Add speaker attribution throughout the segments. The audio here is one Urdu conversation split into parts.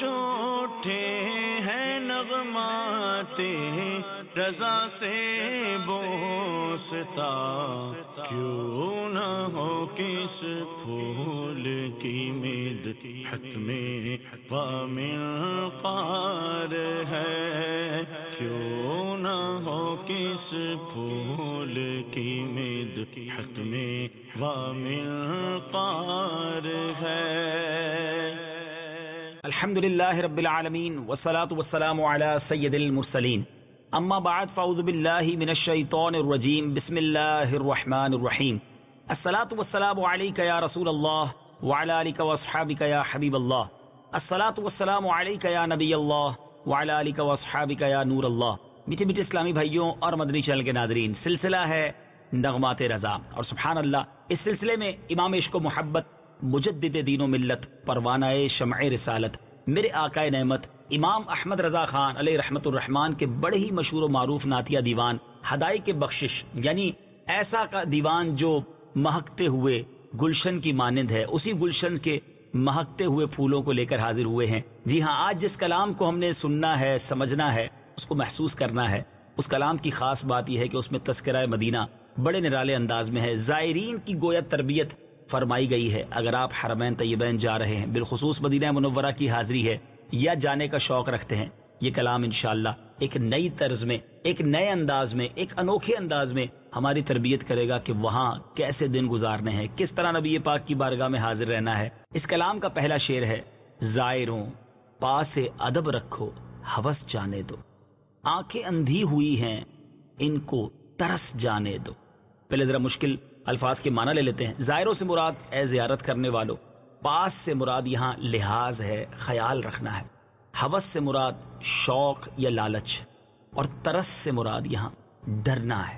Speaker 1: جو اٹھے ہیں نغمات رضا سے بوستا، کیوں نہ ہو کس پھول کی مدحت میں ومنقار ہے، کیوں نہ ہو کس پھول کی مدحت میں ومنقار ہے۔
Speaker 2: الحمدللہ رب العالمین والصلاة والسلام علی سید المرسلین، اما بعد فاعوذ باللہ من الشیطان الرجیم، بسم اللہ الرحمن الرحیم۔ الصلاة والسلام علیک یا رسول اللہ وعلی آلک واصحابک یا حبیب اللہ، الصلاة والسلام علیک یا نبی اللہ وعلی آلک واصحابک یا نور اللہ۔ میٹھے میٹھے اسلامی بھائیوں اور مدنی چینل کے ناظرین، سلسلہ ہے نغمات رضا، اور سبحان اللہ اس سلسلے میں امام عشق و محبت، مجدد دین و ملت، پروانہ شمع رسالت، میرے آقائے نعمت امام احمد رضا خان علیہ رحمت الرحمان کے بڑے ہی مشہور و معروف نعتیہ دیوان ہدایق بخشش، یعنی ایسا کا دیوان جو مہکتے ہوئے گلشن کی مانند ہے، اسی گلشن کے مہکتے ہوئے پھولوں کو لے کر حاضر ہوئے ہیں۔ جی ہاں، آج جس کلام کو ہم نے سننا ہے، سمجھنا ہے، اس کو محسوس کرنا ہے، اس کلام کی خاص بات یہ ہے کہ اس میں تذکرہ مدینہ بڑے نرالے انداز میں ہے، زائرین کی گویا تربیت فرمائی گئی ہے۔ اگر آپ حرمین طیبین جا رہے ہیں، بالخصوص مدینہ منورہ کی حاضری ہے یا جانے کا شوق رکھتے ہیں، یہ کلام انشاءاللہ ایک نئی طرز میں، ایک نئے انداز میں، ایک انوکھے انداز میں ہماری تربیت کرے گا کہ وہاں کیسے دن گزارنے ہیں، کس طرح نبی پاک کی بارگاہ میں حاضر رہنا ہے۔ اس کلام کا پہلا شعر ہے: زائروں پاس ادب رکھو ہوس جانے دو، آنکھیں اندھی ہوئی ہیں ان کو ترس جانے دو۔ پہلے ذرا مشکل الفاظ کے معنی لے لیتے ہیں۔ زائروں سے مراد اے زیارت کرنے والوں، پاس سے مراد یہاں لحاظ ہے، خیال رکھنا ہے، ہوس سے مراد شوق یا لالچ، اور ترس سے مراد یہاں ڈرنا ہے۔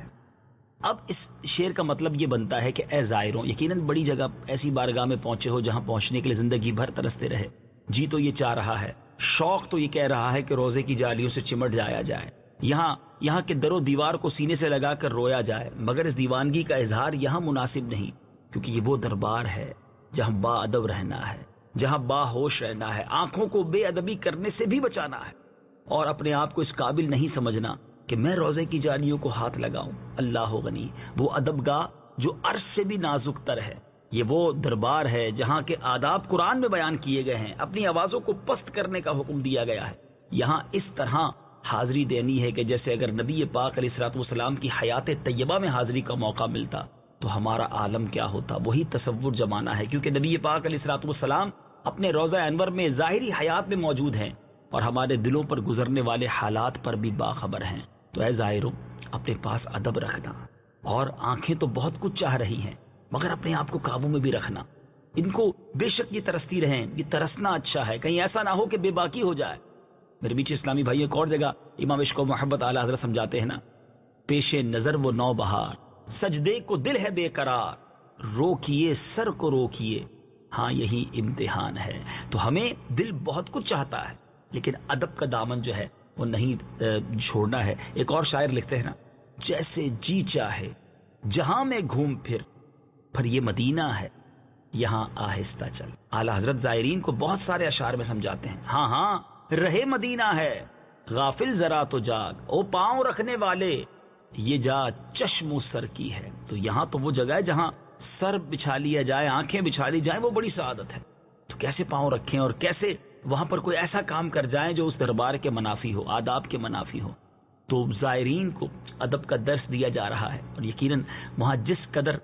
Speaker 2: اب اس شعر کا مطلب یہ بنتا ہے کہ اے زائروں، یقیناً بڑی جگہ ایسی بارگاہ میں پہنچے ہو جہاں پہنچنے کے لیے زندگی بھر ترستے رہے، جی تو یہ چاہ رہا ہے، شوق تو یہ کہہ رہا ہے کہ روزے کی جالیوں سے چمٹ جایا جائے، یہاں کے در و دیوار کو سینے سے لگا کر رویا جائے، مگر اس دیوانگی کا اظہار یہاں مناسب نہیں، کیونکہ یہ وہ دربار ہے جہاں با ادب رہنا ہے، جہاں با ہوش رہنا ہے، آنکھوں کو بے ادبی کرنے سے بھی بچانا ہے، اور اپنے آپ کو اس قابل نہیں سمجھنا کہ میں روزے کی جالیوں کو ہاتھ لگاؤں۔ اللہ غنی، وہ ادب گاہ جو عرش سے بھی نازک تر ہے، یہ وہ دربار ہے جہاں کے آداب قرآن میں بیان کیے گئے ہیں، اپنی آوازوں کو پست کرنے کا حکم دیا گیا ہے۔ یہاں اس طرح حاضری دینی ہے کہ جیسے اگر نبی پاک علیہ الصلوۃ والسلام کی حیات طیبہ میں حاضری کا موقع ملتا تو ہمارا عالم کیا ہوتا، وہی تصور جمانا ہے، کیونکہ نبی پاک علیہ الصلوۃ والسلام اپنے روضہ انور میں ظاہری حیات میں موجود ہیں اور ہمارے دلوں پر گزرنے والے حالات پر بھی باخبر ہیں۔ تو اے ظاہروں، اپنے پاس ادب رکھنا، اور آنکھیں تو بہت کچھ چاہ رہی ہیں مگر اپنے آپ کو قابو میں بھی رکھنا، ان کو بے شک یہ ترستی رہیں، یہ ترسنا اچھا ہے، کہیں ایسا نہ ہو کہ بے باکی ہو جائے۔ میرے بیچ اسلامی بھائی ایک اور جگہ امام عشق و محبت اعلیٰ حضرت سمجھاتے ہیں نا: پیش نظر وہ نو بہار، سجدے کو دل ہے بے قرار، روکیے سر کو روکیے، ہاں یہی امتحان ہے۔ تو ہمیں دل بہت کچھ چاہتا ہے لیکن ادب کا دامن جو ہے وہ نہیں چھوڑنا ہے۔ ایک اور شاعر لکھتے ہیں نا: جیسے جی چاہے جہاں میں گھوم پھر، پر یہ مدینہ ہے یہاں آہستہ چل۔ اعلیٰ حضرت زائرین کو بہت سارے اشعار میں سمجھاتے ہیں، ہاں رہے مدینہ ہے، غافل ذرا تو جاگ، او پاؤں رکھنے والے یہ جا چشم و سر کی ہے۔ تو یہاں تو وہ جگہ ہے جہاں سر بچھا لیا جائے، آنکھیں بچھا لی جائیں، وہ بڑی سعادت ہے۔ تو کیسے پاؤں رکھیں اور کیسے وہاں پر کوئی ایسا کام کر جائیں جو اس دربار کے منافی ہو، آداب کے منافی ہو۔ تو زائرین کو ادب کا درس دیا جا رہا ہے، اور یقیناً وہاں جس قدر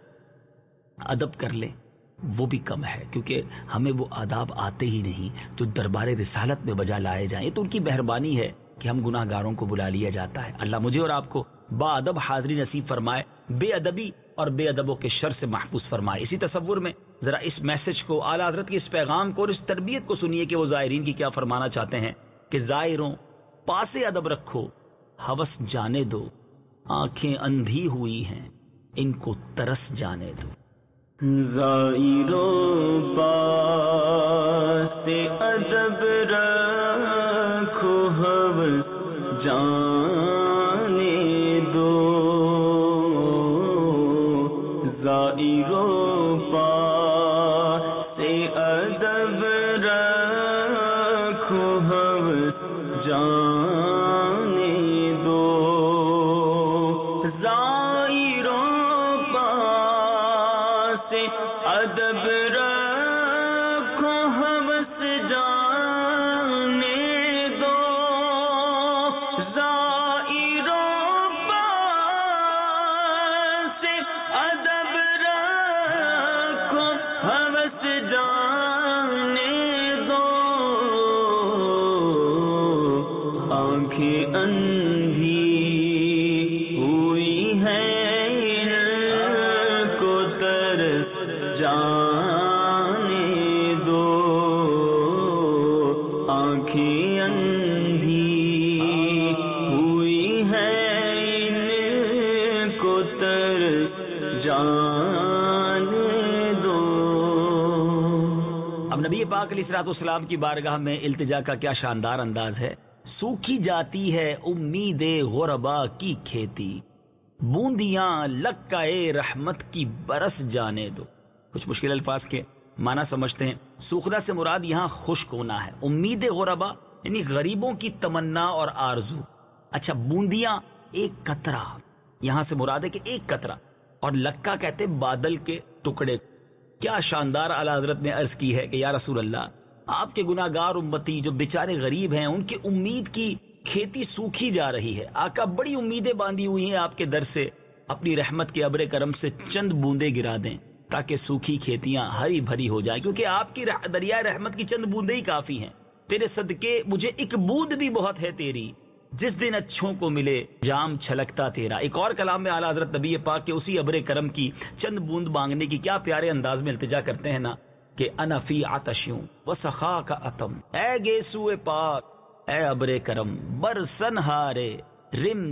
Speaker 2: ادب کر لیں وہ بھی کم ہے، کیونکہ ہمیں وہ آداب آتے ہی نہیں جو دربار رسالت میں بجا لائے جائیں۔ تو ان کی مہربانی ہے کہ ہم گناہ گاروں کو بلا لیا جاتا ہے۔ اللہ مجھے اور آپ کو با ادب حاضری نصیب فرمائے، بے ادبی اور بے ادبوں کے شر سے محفوظ فرمائے۔ اسی تصور میں ذرا اس میسج کو، اعلیٰ حضرت کے اس پیغام کو اور اس تربیت کو سنیے کہ وہ زائرین کی کیا فرمانا چاہتے ہیں کہ زائروں پاس ادب رکھو ہوس جانے دو، آنکھیں اندھی ہوئی ہیں ان کو ترس جانے دو۔
Speaker 1: زائروں پاس ادب رکھو ہوس جانے دو، زائروں پاس ادب رکھو जाने दो, ज़ाहिरों पास अदब रखो, हवस जाने दो, ज़ाहिरों पास अदब रखो, हवस जाने दो, आँखें अंधी हुई हैं इनको तरस जाने दो, आँखें अंधी हुई हैं इनको तरस जाने दो।
Speaker 2: اب نبی پاک علیہ الصلوۃ والسلام کی بارگاہ میں التجا کا کیا شاندار انداز ہے. سوکھی جاتی ہے امید غربا کی کھیتی، بوندیاں لکائے رحمت کی برس جانے دو. کچھ مشکل الفاظ کے معنی سمجھتے ہیں. سوکھنا سے مراد یہاں خشک ہونا ہے. امید غربا یعنی غریبوں کی تمنا اور آرزو. اچھا، بوندیاں ایک قطرہ، یہاں سے مراد ہے کہ ایک قطرہ، اور لکا کہتے بادل کے ٹکڑے. کیا شاندار اعلیٰ حضرت نے عرض کی ہے کہ یا رسول اللہ، آپ کے گناہ گار امتی جو بیچارے غریب ہیں، ان کی امید کی کھیتی سوکھی جا رہی ہے. آقا بڑی امیدیں باندھی ہوئی ہیں آپ کے در سے، اپنی رحمت کے ابر کرم سے چند بوندیں گرا دیں تاکہ سوکھی کھیتیاں ہری بھری ہو جائیں، کیونکہ آپ کی دریائے رحمت کی چند بوندیں ہی کافی ہیں. تیرے صدقے مجھے ایک بوند بھی بہت ہے تیری، جس دن اچھوں کو ملے جام چھلکتا تیرا. ایک اور کلام میں اعلیٰ حضرت نبی پاک کے اسی ابر کرم کی چند بوند مانگنے کی کیا پیارے انداز میں التجا کرتے ہیں نا کہ انا فی عطشوں وسخا کا اتم، اے گیسوئے پاک، اے ابر کرم، برسن ہارے رم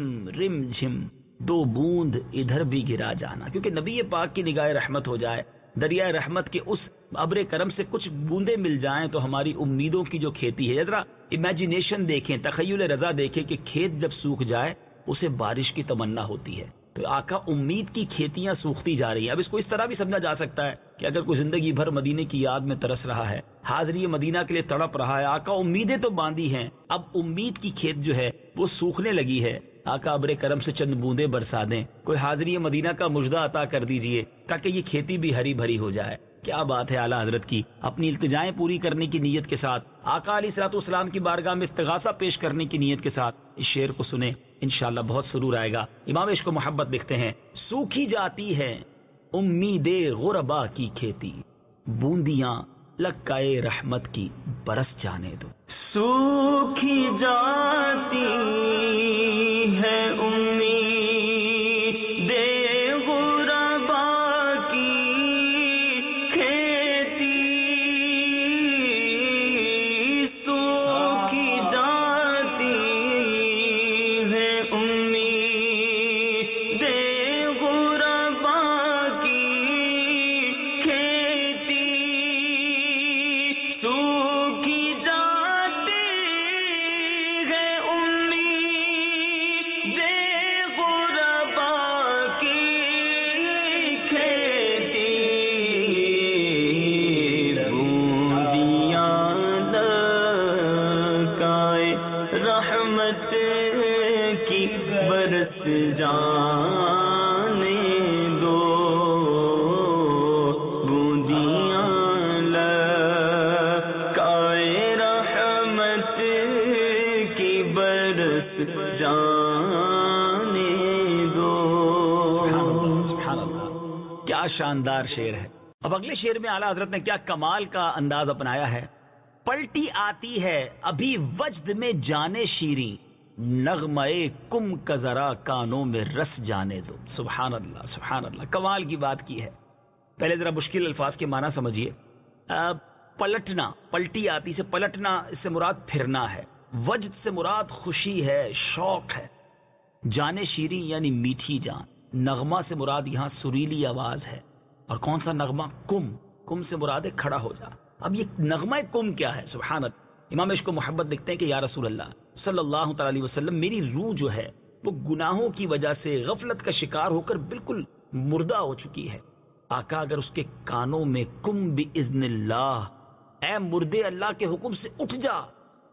Speaker 2: جھم دو بوند ادھر بھی گرا جانا. کیونکہ نبی پاک کی نگاہ رحمت ہو جائے، دریائے رحمت کے اس ابر کرم سے کچھ بوندیں مل جائیں تو ہماری امیدوں کی جو کھیتی ہے، ذرا امیجینیشن دیکھیں، تخیل رضا دیکھیں کہ کھیت جب سوکھ جائے اسے بارش کی تمنا ہوتی ہے. تو آقا امید کی کھیتیاں سوکھتی جا رہی ہیں. اب اس کو اس طرح بھی سمجھا جا سکتا ہے کہ اگر کوئی زندگی بھر مدینے کی یاد میں ترس رہا ہے، حاضری مدینہ کے لیے تڑپ رہا ہے، آقا امیدیں تو باندھی ہیں، اب امید کی کھیت جو ہے وہ سوکھنے لگی ہے، آقا ابر کرم سے چند بوندیں برسا دیں، کوئی حاضری مدینہ کا مژدہ عطا کر دیجئے تاکہ یہ کھیتی بھی ہری بھری ہو جائے. کیا بات ہے اعلیٰ حضرت کی اپنی التجائیں پوری کرنے کی نیت کے ساتھ، آقا علیہ الصلوۃ والسلام کی بارگاہ میں استغاثہ پیش کرنے کی نیت کے ساتھ اس شعر کو سنیں، انشاءاللہ بہت سرور آئے گا. امام عشق و محبت لکھتے ہیں، سوکھی جاتی ہے امید غربا کی کھیتی، بوندیاں لکائے رحمت کی برس جانے دو.
Speaker 1: سوکھی جاتی ہے امید غربا کی کھیتی، سوکھی جاتی ہے امید غربا کی کھیتی، سوکھی جاتی ہے امید غربا کی کھیتی، بوندیاں لکائے رحمت کی برس جانے دو، بوندیاں لکائے رحمت کی برس جانے دو.
Speaker 2: سبحان اللہ، کیا شاندار شعر ہے. اب اگلے شعر میں اعلیٰ حضرت نے کیا کمال کا انداز اپنایا ہے. پلٹی آتی ہے ابھی وجد میں جانے شیریں، نغمہ کم کا ذرا کانوں میں رس جانے دو. سبحان اللہ سبحان اللہ، کمال کی بات کی ہے. پہلے ذرا مشکل الفاظ کے معنی سمجھیے. پلٹنا، پلٹی آتی سے پلٹنا، اس سے مراد پھرنا ہے. وجد سے مراد خوشی ہے، شوق ہے. جانے شیریں یعنی میٹھی جان. نغمہ سے مراد یہاں سریلی آواز ہے. اور کون سا نغمہ؟ کم سے مراد ہے کھڑا ہو جا. اب یہ نغمہ کم کیا ہے؟ سبحان اللہ. امام عشق و محبت لکھتے ہیں کہ یا رسول اللہ صلی اللہ تعالی علیہ وسلم، میری روح جو ہے وہ گناہوں کی وجہ سے غفلت کا شکار ہو کر بالکل مردہ ہو چکی ہے. آقا اگر اس کے کانوں میں کم باذن اللہ، اے مردے اللہ کے حکم سے اٹھ جا،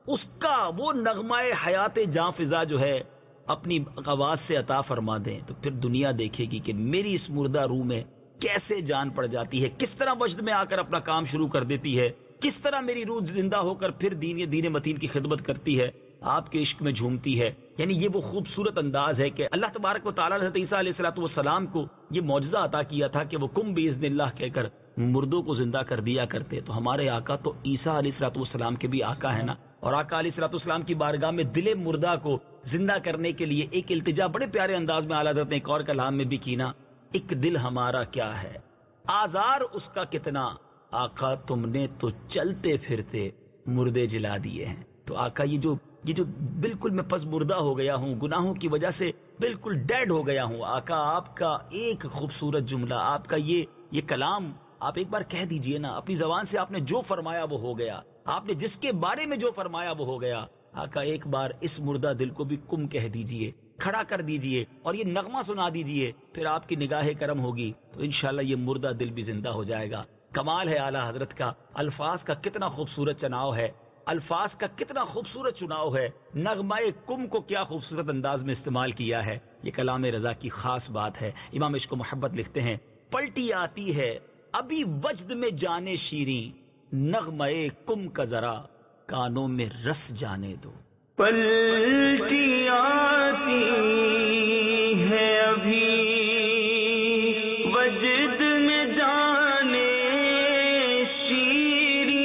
Speaker 2: اس کا وہ نغمہ حیات جاں فضا جو ہے اپنی آواز سے عطا فرما دیں تو پھر دنیا دیکھے گی کہ میری اس مردہ روح میں کیسے جان پڑ جاتی ہے، کس طرح وجد میں آ کر اپنا کام شروع کر دیتی ہے، کس طرح میری روح زندہ ہو کر پھر دین متین کی خدمت کرتی ہے، آپ کے عشق میں جھومتی ہے۔ یعنی یہ وہ خوبصورت انداز ہے کہ اللہ تبارک و تعالیٰ نے حضرت عیسیٰ علیہ الصلوۃ والسلام کو یہ معجزہ عطا کیا تھا کہ وہ کم باذن اللہ کہہ کر مردوں کو زندہ کر دیا کرتے۔ تو ہمارے آقا تو عیسیٰ علیہ الصلوۃ والسلام کے بھی آقا ہے نا، اور آقا علیہ الصلوۃ والسلام کی بارگاہ میں دل مردہ کو زندہ کرنے کے لیے ایک التجا بڑے پیارے انداز میں اعلیٰ حضرت نے ایک اور کلام میں بھی کی نا، ایک دل ہمارا کیا ہے آزار اس کا کتنا، آقا تم نے تو چلتے پھرتے مردے جلا دیے ہیں۔ تو آقا یہ جو بالکل میں پس مردہ ہو گیا ہوں، گناہوں کی وجہ سے بالکل ڈیڈ ہو گیا ہوں، آقا آپ کا ایک خوبصورت جملہ، آپ کا یہ کلام آپ ایک بار کہہ دیجئے نا، اپنی زبان سے آپ نے جو فرمایا وہ ہو گیا، آپ نے جس کے بارے میں جو فرمایا وہ ہو گیا۔ آقا ایک بار اس مردہ دل کو بھی کم کہہ دیجئے، کھڑا کر دیجئے اور یہ نغمہ سنا دیجئے، پھر آپ کی نگاہ کرم ہوگی تو انشاءاللہ یہ مردہ دل بھی زندہ ہو جائے گا۔ کمال ہے اعلیٰ حضرت کا، الفاظ کا کتنا خوبصورت چناؤ ہے، الفاظ کا کتنا خوبصورت چناؤ ہے، نغمہ کم کو کیا خوبصورت انداز میں استعمال کیا ہے، یہ کلام رضا کی خاص بات ہے۔ امام عشق و محبت لکھتے ہیں، پلٹی آتی ہے ابھی وجد میں جانے شیریں، نغمہ کم کا ذرا کانوں میں رس جانے دو۔
Speaker 1: پلٹی آتی ہے ابھی وجد میں جانے شیریں،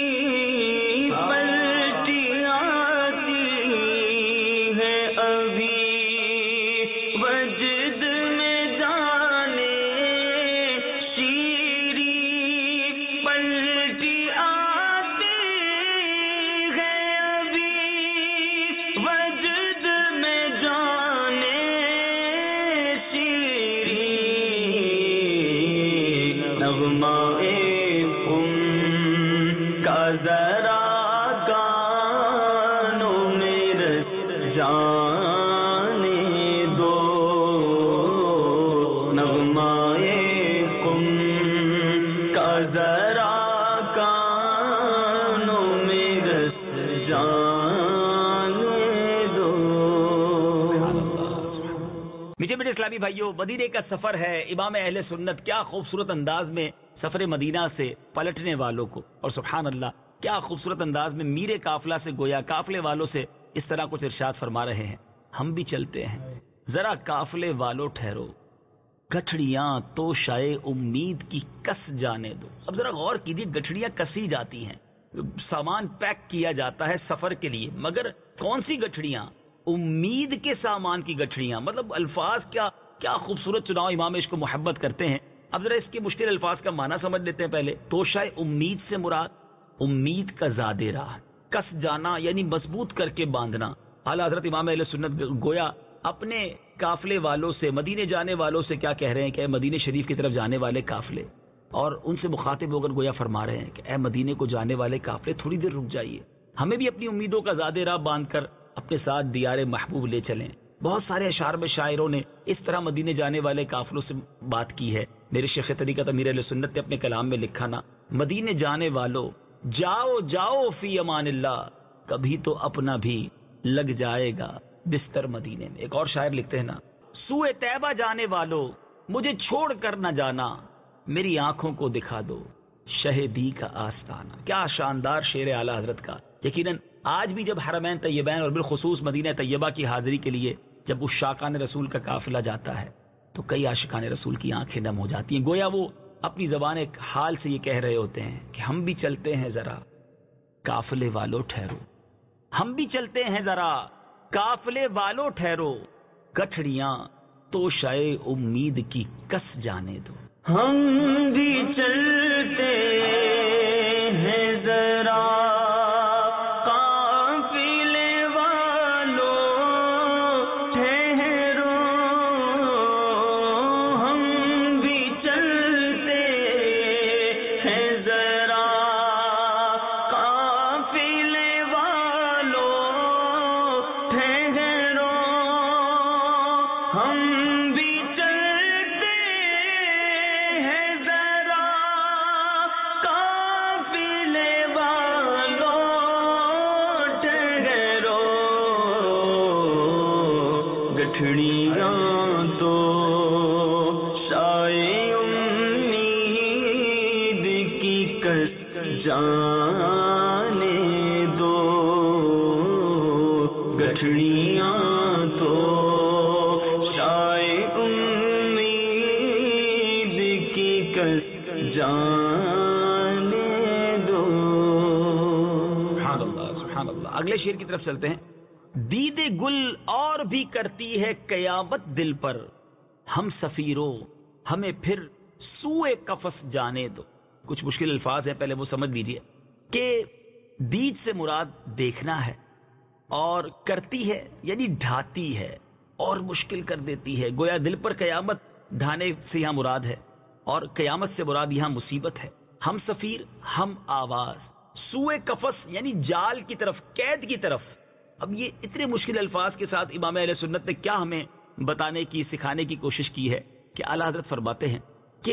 Speaker 1: پلٹی آتی ہے ابھی وجد میں جانے شیریں، پلٹی آتی ہے ابھی وجد میں جانے شیریں، نغمہ کم کا ذرا کانوں میں رس جانے دو، نغمہ کم کا ذرا کانوں میں رس جانے دو۔
Speaker 2: میٹھے میٹھے اسلامی بھائیوں، مدینے کا سفر ہے، امام اہل سنت کیا خوبصورت انداز میں سفر مدینہ سے پلٹنے والوں کو، اور سبحان اللہ کیا خوبصورت انداز میں میرے قافلہ سے گویا قافلے والوں سے اس طرح کچھ ارشاد فرما رہے ہیں، ہم بھی چلتے ہیں ذرا قافلے والوں ٹھہرو، گٹھڑیاں تو شائع امید کی کس جانے دو۔ اب ذرا غور کیجیے، گٹھڑیاں کسی جاتی ہیں، سامان پیک کیا جاتا ہے سفر کے لیے، مگر کون سی گٹھڑیاں؟ امید کے سامان کی گٹھڑیاں۔ مطلب الفاظ کیا خوبصورت چناؤ امام عشق کو محبت کرتے ہیں۔ اب ذرا اس کے مشکل الفاظ کا معنی سمجھ لیتے ہیں پہلے۔ توشائے امید سے مراد امید کا زادے راہ، کس جانا یعنی مضبوط کر کے باندھنا۔ اعلیٰ حضرت امام اہل سنت گویا اپنے قافلے والوں سے، مدینے جانے والوں سے کیا کہہ رہے ہیں کہ اے مدینے شریف کی طرف جانے والے قافلے، اور ان سے مخاطب ہو کر گویا فرما رہے ہیں کہ اے مدینے کو جانے والے قافلے تھوڑی دیر رک جائیے، ہمیں بھی اپنی امیدوں کا زادے راہ باندھ کر اپنے ساتھ دیار محبوب لے چلیں۔ بہت سارے اشعار میں شاعروں نے اس طرح مدینے جانے والے قافلوں سے بات کی ہے۔ میرے شیخ طریقت امیر اہل سنت نے اپنے کلام میں لکھا نا، مدینے جانے والو جاؤ جاؤ فی امان اللہ، کبھی تو اپنا بھی لگ جائے گا بستر مدینے میں۔ ایک اور شاعر لکھتے ہیں نا، سوئے طیبہ جانے والو مجھے چھوڑ کر نہ جانا، میری آنکھوں کو دکھا دو شہدی کا آستانہ۔ کیا شاندار شعر اعلیٰ حضرت کا۔ یقیناً آج بھی جب حرمین طیبین اور بالخصوص مدینہ طیبہ کی حاضری کے لیے جب اس شاقان رسول کا قافلہ جاتا ہے تو کئی عاشقان رسول کی آنکھیں نم ہو جاتی ہیں، گویا وہ اپنی زبان ایک حال سے یہ کہہ رہے ہوتے ہیں کہ ہم بھی چلتے ہیں ذرا قافلے والوں ٹھہرو، ہم بھی چلتے ہیں ذرا قافلے والوں ٹھہرو، گٹھڑیاں تو شائع امید کی کس جانے دو۔
Speaker 1: ہم بھی چلتے ہیں ذرا قافلے والوں ٹھہرو، ہم بھی چلتے ہیں ذرا قافلے والوں ٹھہرو، ہم بھی چلتے ہیں ذرا قافلے जाने दो, गठड़ियां तो शायद उम्मीद की कस जाने दो।
Speaker 2: सुभान अल्लाह, सुभान अल्लाह। अगले शेर की तरफ चलते हैं। दीदे गुल और भी करती है कयामत दिल पर, हम सफीरों हमें फिर सूए कफस जाने दो। कुछ मुश्किल अल्फाज है, पहले वो समझ लीजिए कि दीद से मुराद देखना है, और करती है यानी ढाती है और मुश्किल कर देती है। गोया दिल पर कयामत ढाने से यहाँ मुराद है, और कयामत से मुराद यहाँ मुसीबत है। हम सफीर, हम आवाज, सूए कफस यानी जाल की तरफ, कैद की तरफ। अब ये इतने मुश्किल अल्फाज के साथ इमाम अहले सुन्नत ने क्या हमें बताने की, सिखाने की कोशिश की है कि आला हज़रत फरमाते हैं कि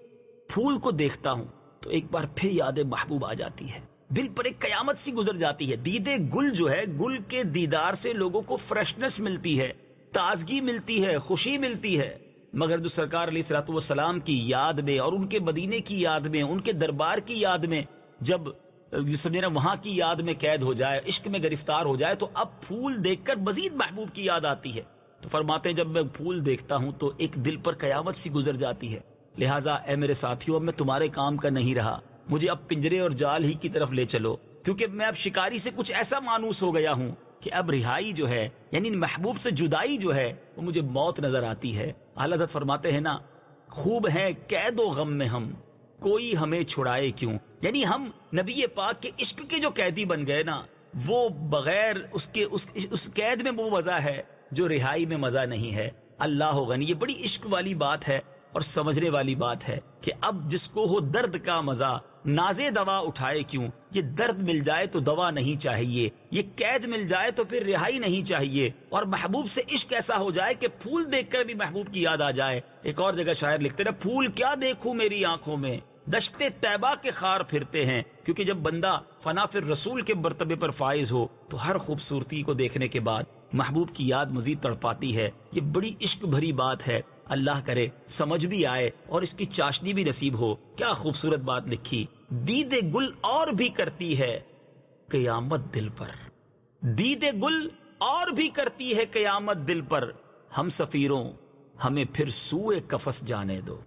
Speaker 2: फूल को देखता हूं तो एक बार फिर याद महबूब आ जाती है, दिल पर एक कयामत सी गुजर जाती है। दीदे गुल जो है, गुल के दीदार से लोगों को फ्रेशनेस मिलती है, ताजगी मिलती है, खुशी मिलती है। मगर जो सरकार अलैहिस्सलातु वस्सलाम की याद में और उनके मदीने की याद में, उनके दरबार की याद में, जब समझे ना वहां की याद में कैद हो जाए, इश्क में गिरफ्तार हो जाए, तो अब फूल देखकर मजीद महबूब की याद आती है। तो फरमाते हैं जब मैं फूल देखता हूं तो एक दिल पर कयामत सी गुजर जाती है। लिहाजा ए मेरे साथियों, अब मैं तुम्हारे काम का नहीं रहा, मुझे अब पिंजरे और जाल ही की तरफ ले चलो, क्योंकि मैं अब शिकारी से कुछ ऐसा मानूस हो गया हूं कि अब रिहाई जो है यानी महबूब से जुदाई जो है वो मुझे मौत नजर आती है। आला हज़रत फरमाते हैं ना, खूब है कैदो गम में हम, कोई हमें छुड़ाए क्यों। यानी हम नबी पाक के इश्क के जो कैदी बन गए ना, वो बगैर उसके उस कैद में वो मजा है जो रिहाई में मजा नहीं है। अल्लाह गनी, ये बड़ी इश्क वाली बात है और समझने वाली बात है कि अब जिसको हो दर्द का मजा, नाजे दवा उठाए क्यों। ये दर्द मिल जाए तो दवा नहीं चाहिए, ये कैद मिल जाए तो फिर रिहाई नहीं चाहिए, और महबूब से इश्क ऐसा हो जाए कि फूल देखकर भी महबूब की याद आ जाए। एक और जगह शायर लिखते हैं, फूल क्या देखूं मेरी आंखों में, दश्ते तैबा के खार फिरते हैं। क्योंकि जब बंदा फना फिर रसूल के मर्तबे पर फाइज हो तो हर खूबसूरती को देखने के बाद महबूब की याद मजीद तड़पाती है। ये बड़ी इश्क भरी बात है, अल्लाह करे समझ भी आए और इसकी चाशनी भी नसीब हो। क्या खूबसूरत बात लिखी, दीदे गुल और भी करती है कयामत दिल पर, दीदे गुल और भी करती है कयामत दिल पर, हम सफीरों हमें फिर सूए कफस जाने दो।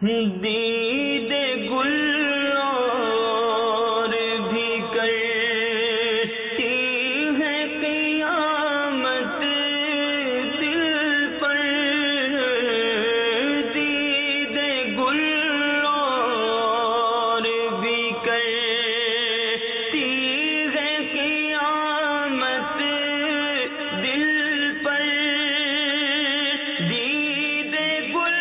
Speaker 1: दीदे गुल और भी करती है क़यामत दिल पर, दीदे गुल और भी करती है क़यामत दिल पर, दीदे गुल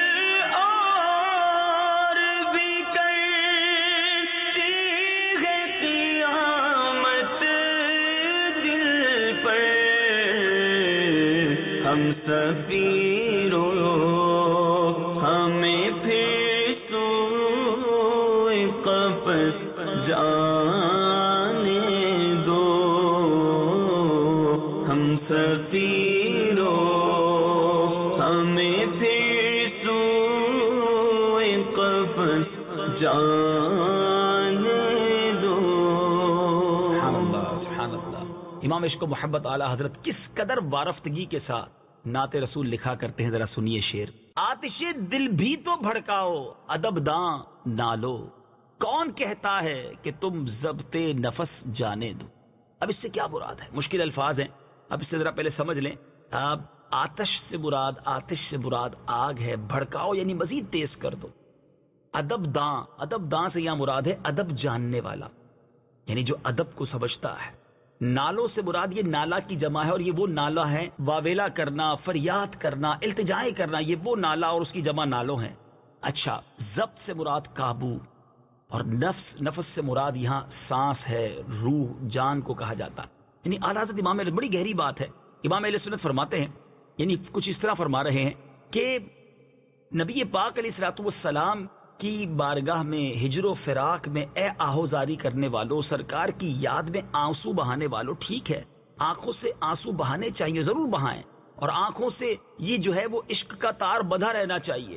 Speaker 1: हम सफीरों हमें फिर सूए कफस जाने दो, हम सफीरों हमें फिर सूए कफस जाने दो।
Speaker 2: इमाम इश्क मोहब्बत आला हजरत किस कदर वारफ्तगी के साथ नाते रसूल लिखा करते हैं, जरा सुनिए शेर। आतिशे दिल भी तो भड़काओ, अदब दां नालो, कौन कहता है कि तुम ज़ब्ते नफस जाने दो। अब इससे क्या मुराद है, मुश्किल अल्फाज हैं, अब इससे जरा पहले समझ लें। अब आतिश से मुराद आग है, भड़काओ यानी मजीद तेज कर दो। अदब दां से यहां मुराद है अदब जानने वाला, यानी जो अदब को समझता है। नालों से मुराद ये नाला की जमा है, और ये वो नाला है वावेला करना, फरियाद करना, इल्तिजाएं करना, ये वो नाला और उसकी जमा नालों हैं। अच्छा, ज़ब्त से मुराद काबू, और नफ्स से मुराद यहाँ सांस है, रूह, जान को कहा जाता। यानी आला हज़रत इमाम बड़ी गहरी बात है। इमाम अहले सुन्नत फरमाते हैं, यानी कुछ इस तरह फरमा रहे हैं कि नबी पाक अलैहिस्सलातु वस्सलाम की बारगाह में हिजरो फिराक में ए आहोजारी करने वालों, सरकार की याद में आंसू बहाने वालों, ठीक है आंखों से आंसू बहाने चाहिए, जरूर बहाएं, और आंखों से ये जो है वो इश्क का तार बंधा रहना चाहिए,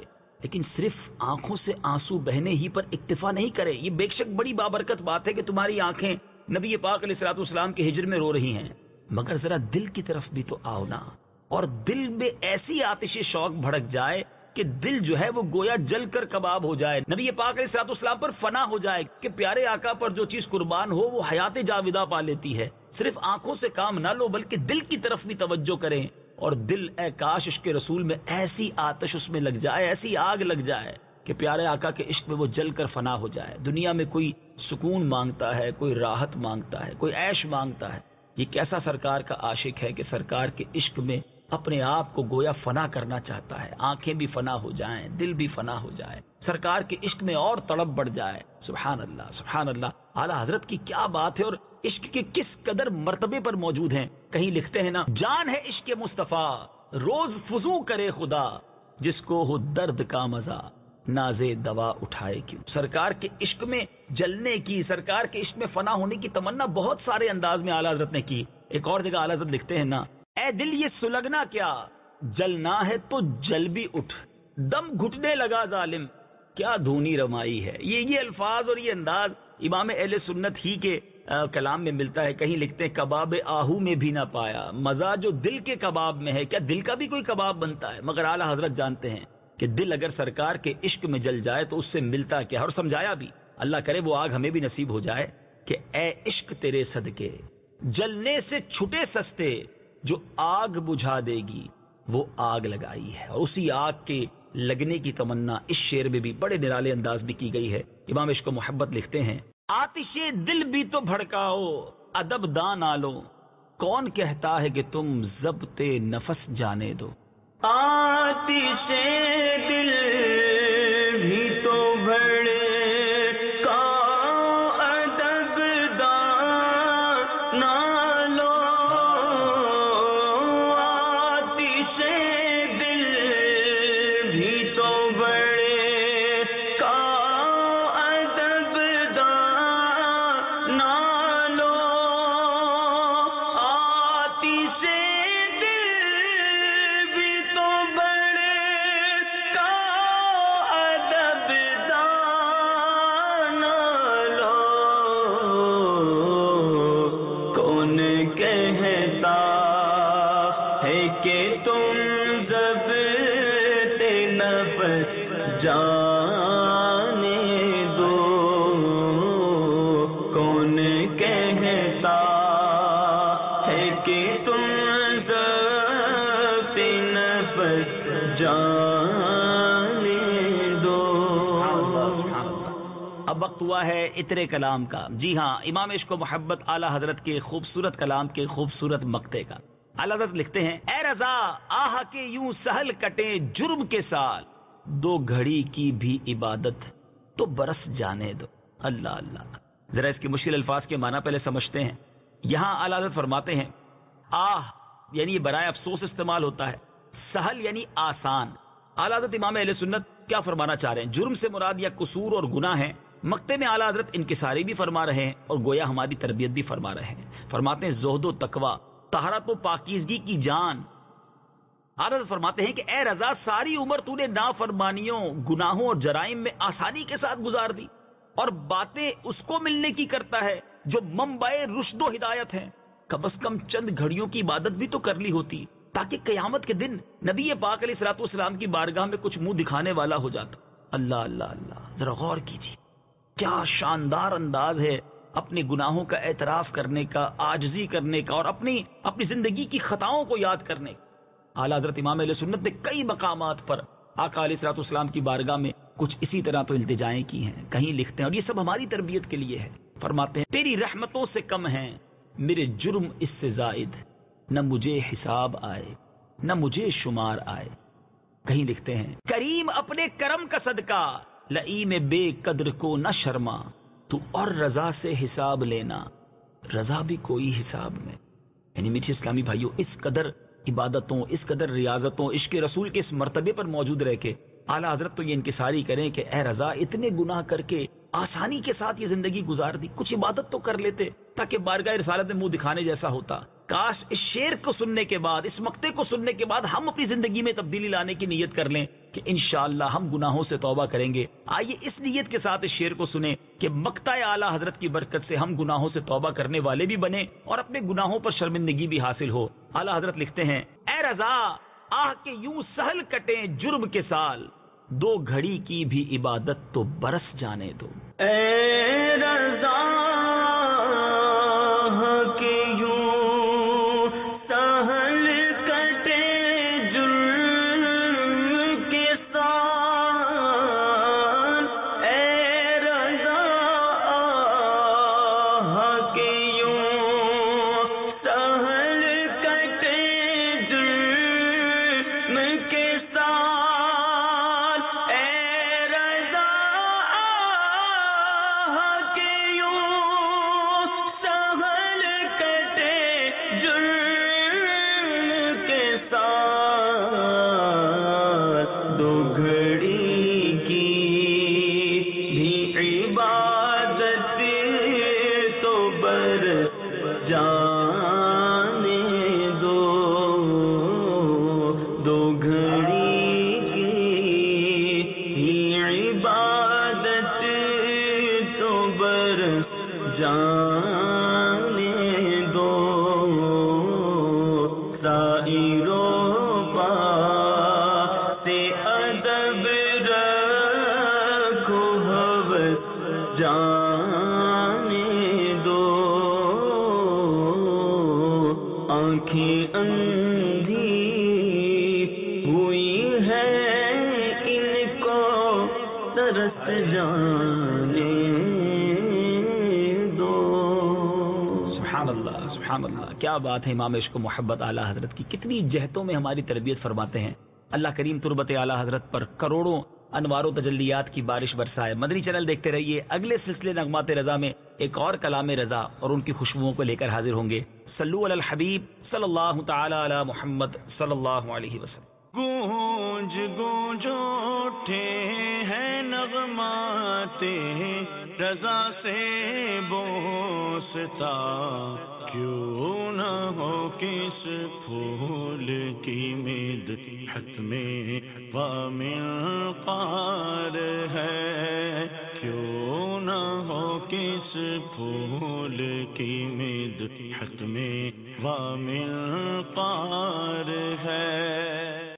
Speaker 2: لیکن صرف آنکھوں سے آنسو بہنے ہی پر اکتفا نہیں کرے. یہ بے شک بڑی بابرکت بات ہے کہ تمہاری آنکھیں نبی پاک علیہ الصلوۃ والسلام کے ہجر میں رو رہی ہیں، مگر ذرا دل کی طرف بھی تو آؤ نا، اور دل میں ایسی آتش شوق بھڑک جائے کہ دل جو ہے وہ گویا جل کر کباب ہو جائے، نبی پاک علیہ الصلوۃ والسلام پر فنا ہو جائے کہ پیارے آقا پر جو چیز قربان ہو وہ حیات جاودہ پا لیتی ہے. صرف آنکھوں سے کام نہ لو بلکہ دل کی طرف بھی توجہ کریں، اور دل اے کاش عشق رسول میں ایسی آتش اس میں لگ جائے، ایسی آگ لگ جائے کہ پیارے آقا کے عشق میں وہ جل کر فنا ہو جائے. دنیا میں کوئی سکون مانگتا ہے، کوئی راحت مانگتا ہے، کوئی عیش مانگتا ہے، یہ کیسا سرکار کا عاشق ہے کہ سرکار کے عشق میں اپنے آپ کو گویا فنا کرنا چاہتا ہے. آنکھیں بھی فنا ہو جائیں، دل بھی فنا ہو جائے، سرکار کے عشق میں اور تڑپ بڑھ جائے. سبحان اللہ سبحان اللہ. اعلیٰ حضرت کی کیا بات ہے، اور عشق کے کس قدر مرتبے پر موجود ہیں. کہیں لکھتے ہیں نا، جان ہے عشق مصطفیٰ روز فضو کرے خدا، جس کو ہو درد کا مزہ نازے دوا اٹھائے کیوں. سرکار کے عشق میں جلنے کی، سرکار کے عشق میں فنا ہونے کی تمنا بہت سارے انداز میں اعلیٰ حضرت نے کی. ایک اور جگہ اعلیٰ حضرت لکھتے ہیں نا، اے دل یہ سلگنا کیا، جلنا ہے تو جل بھی اٹھ، دم گھٹنے لگا ظالم کیا دھونی رمائی ہے. یہ الفاظ اور یہ انداز امام اہل سنت ہی کے کلام میں ملتا ہے. کہیں لکھتے ہیں کباب آہو میں بھی نہ پایا مزہ جو دل کے کباب میں ہے. کیا دل کا بھی کوئی کباب بنتا ہے؟ مگر اعلیٰ حضرت جانتے ہیں کہ دل اگر سرکار کے عشق میں جل جائے تو اس سے ملتا کیا. اور سمجھایا بھی، اللہ کرے وہ آگ ہمیں بھی نصیب ہو جائے کہ اے عشق تیرے صدقے جلنے سے چھٹے سستے، جو آگ بجھا دے گی وہ آگ لگائی ہے. اور اسی آگ کے لگنے کی تمنا اس شعر میں بھی بڑے نرالے انداز میں کی گئی ہے. امام عشق و محبت لکھتے ہیں، آتش دل بھی تو بھڑکاؤ ادب دان آلو، کون کہتا ہے کہ تم ضبط نفس جانے دو.
Speaker 1: آتش دل بھی تو بھڑکاؤ ادب دان آلو، آتش دل بھی تو بھڑکاؤ ادب دان آلو، آتش جانے دو، کون کہتا ہے کہ تم ضبط نفس جانے دو.
Speaker 2: اب وقت ہوا ہے عطر کلام کا. جی ہاں، امام عشق و محبت اعلیٰ حضرت کے خوبصورت کلام کے خوبصورت مقطع کا. اعلیٰ حضرت لکھتے ہیں، اے رضا آہ کے یوں سہل کٹے جرم کے سال، دو گھڑی کی بھی عبادت تو برس جانے دو. اللہ اللہ. ذرا اس کے مشکل الفاظ کے معنی پہلے سمجھتے ہیں. یہاں اعلیٰ حضرت فرماتے ہیں، آہ یعنی یہ برائے افسوس استعمال ہوتا ہے، سہل یعنی آسان. اعلیٰ حضرت امام اہل سنت کیا فرمانا چاہ رہے ہیں؟ جرم سے مراد یا قصور اور گناہ ہے. مقطع میں اعلیٰ حضرت انکساری بھی فرما رہے ہیں اور گویا ہماری تربیت بھی فرما رہے ہیں. فرماتے ہیں زہد و تقوی، طہارت و پاکیزگی کی جان. اعلیٰ حضرت فرماتے ہیں کہ اے رضا ساری عمر تو نے نافرمانیوں، گناہوں اور جرائم میں آسانی کے ساتھ گزار دی، اور باتیں اس کو ملنے کی کرتا ہے جو منبع رشد و ہدایت ہیں. کم از کم چند گھڑیوں کی عبادت بھی تو کر لی ہوتی تاکہ قیامت کے دن نبی پاک علیہ الصلوۃ والسلام کی بارگاہ میں کچھ منہ دکھانے والا ہو جاتا. اللہ اللہ اللہ. ذرا غور کیجیے، کیا شاندار انداز ہے اپنے گناہوں کا اعتراف کرنے کا، عاجزی کرنے کا، اور اپنی زندگی کی خطاؤں کو یاد کرنے کا. اعلیٰ حضرت امام اہل سنت نے کئی مقامات پر آقا علیہ الصلوۃ والسلام کی بارگاہ میں کچھ اسی طرح تو التجائیں کی ہیں. کہیں لکھتے ہیں، اور یہ سب ہماری تربیت کے لیے ہے. فرماتے ہیں، تیری رحمتوں سے کم ہیں میرے جرم اس سے زائد، نہ مجھے حساب آئے نہ مجھے شمار آئے. کہیں لکھتے ہیں، کریم اپنے کرم کا صدقہ لئیم بے قدر کو نہ شرما، تو اور رضا سے حساب لینا، رضا بھی کوئی حساب میں. یعنی میٹھے اسلامی بھائیوں، اس قدر عبادتوں، اس قدر ریاضتوں، عشق رسول کے اس مرتبے پر موجود رہ کے اعلیٰ حضرت تو یہ انکساری کریں کہ اے رضا اتنے گناہ کر کے آسانی کے ساتھ یہ زندگی گزار دی، کچھ عبادت تو کر لیتے تاکہ بارگاہ رسالت میں منہ دکھانے جیسا ہوتا. کاش اس شعر کو سننے کے بعد، اس مقطع کو سننے کے بعد ہم اپنی زندگی میں تبدیلی لانے کی نیت کر لیں کہ انشاءاللہ ہم گناہوں سے توبہ کریں گے۔ آئیے اس نیت کے ساتھ اس شعر کو سنیں کہ مقطع اعلیٰ حضرت کی برکت سے ہم گناہوں سے توبہ کرنے والے بھی بنیں اور اپنے گناہوں پر شرمندگی بھی حاصل ہو۔ اعلیٰ حضرت لکھتے ہیں، اے رضا آہ کہ یوں سہل کٹیں جرم کے سال، دو گھڑی کی بھی عبادت تو برس جانے دو۔
Speaker 1: اے رضا کہ یوں سہل کٹے جرم کے سال، اے رضا کہ یوں سہل کٹے جرم کے سال، اے رضا کہ یوں سہل کٹے جرم کے سال، دو گھڑی کی بھی عبادت تو برس جانے دو، دو گھڑی کی بھی عبادت تو برس جانے دو، سائروں پاس ادب رکھو حوث جانے دو، آنکھیں اندھی ہوئی ہے ان کو ترس جانے دو۔
Speaker 2: سبحان اللہ، سبحان اللہ، کیا بات ہے امام عشق و محبت اعلیٰ حضرت کی، کتنی جہتوں میں ہماری تربیت فرماتے ہیں۔ اللہ کریم تربت اعلیٰ حضرت پر کروڑوں انوار و تجلیات کی بارش برسائے۔ مدنی چینل دیکھتے رہیے، اگلے سلسلے نغمات رضا میں ایک اور کلام رضا اور ان کی خوشبوؤں کو لے کر حاضر ہوں گے۔ صلو علی الحبیب صلی اللہ تعالی علی محمد صلی اللہ علیہ وسلم۔
Speaker 1: گونج گونج اٹھے ہیں نغمات رضا سے بوستا، کیوں نہ ہو کس پھول کی مدحت میں ومنقار ہے، کیوں نہ ہو کس پھول کی مدحت میں ومنقار ہے۔